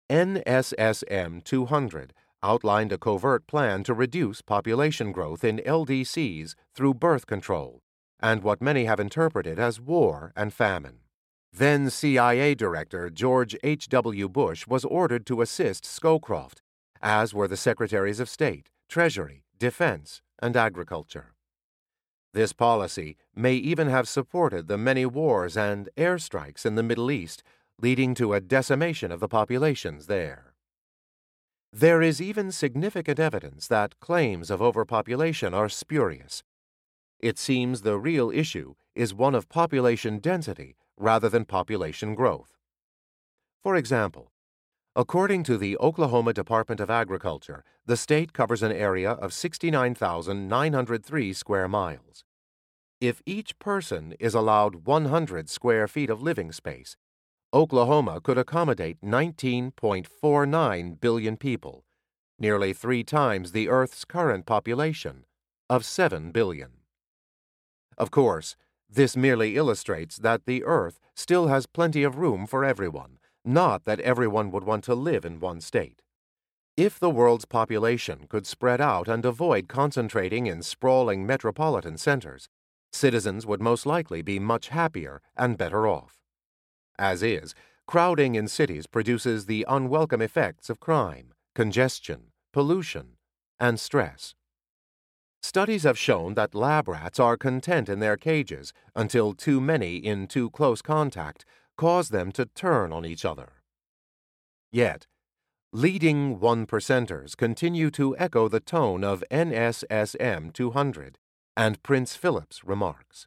NSSM 200 outlined a covert plan to reduce population growth in LDCs through birth control and what many have interpreted as war and famine. Then CIA Director George H.W. Bush was ordered to assist Scowcroft, as were the Secretaries of State, Treasury, Defense, and Agriculture. This policy may even have supported the many wars and airstrikes in the Middle East, leading to a decimation of the populations there. There is even significant evidence that claims of overpopulation are spurious. It seems the real issue is one of population density rather than population growth. For example, according to the Oklahoma Department of Agriculture, the state covers an area of 69,903 square miles. If each person is allowed 100 square feet of living space, Oklahoma could accommodate 19.49 billion people, nearly 3 times the Earth's current population of 7 billion. Of course, this merely illustrates that the Earth still has plenty of room for everyone, not that everyone would want to live in one state. If the world's population could spread out and avoid concentrating in sprawling metropolitan centers, citizens would most likely be much happier and better off. As is, crowding in cities produces the unwelcome effects of crime, congestion, pollution, and stress. Studies have shown that lab rats are content in their cages until too many in too close contact cause them to turn on each other. Yet, leading one-percenters continue to echo the tone of NSSM 200, and Prince Philip's remarks.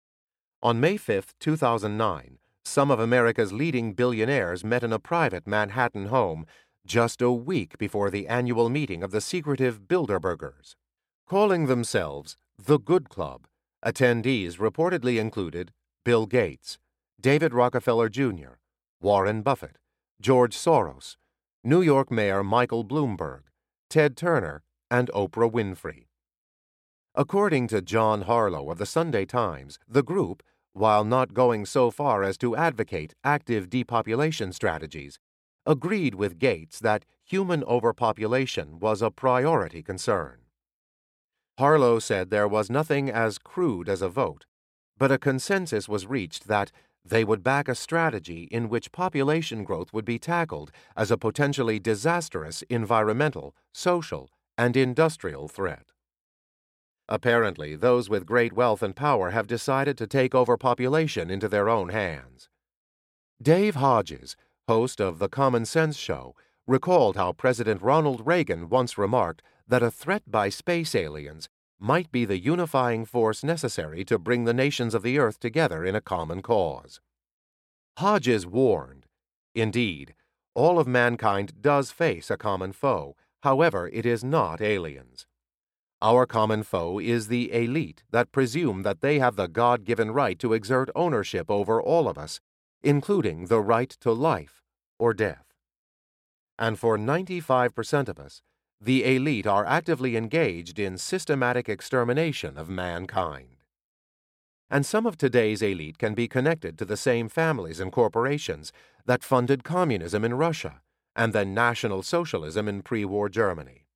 On May 5, 2009, some of America's leading billionaires met in a private Manhattan home just a week before the annual meeting of the secretive Bilderbergers. Calling themselves the Good Club, attendees reportedly included Bill Gates, David Rockefeller Jr., Warren Buffett, George Soros, New York Mayor Michael Bloomberg, Ted Turner, and Oprah Winfrey. According to John Harlow of the Sunday Times, the group, while not going so far as to advocate active depopulation strategies, agreed with Gates that human overpopulation was a priority concern. Harlow said there was nothing as crude as a vote, but a consensus was reached that they would back a strategy in which population growth would be tackled as a potentially disastrous environmental, social, and industrial threat. Apparently, those with great wealth and power have decided to take overpopulation into their own hands. Dave Hodges, host of The Common Sense Show, recalled how President Ronald Reagan once remarked that a threat by space aliens might be the unifying force necessary to bring the nations of the Earth together in a common cause. Hodges warned, indeed, all of mankind does face a common foe, however, it is not aliens. Our common foe is the elite that presume that they have the God-given right to exert ownership over all of us, including the right to life or death. And for 95% of us, the elite are actively engaged in systematic extermination of mankind. And some of today's elite can be connected to the same families and corporations that funded communism in Russia and then National Socialism in pre-war Germany.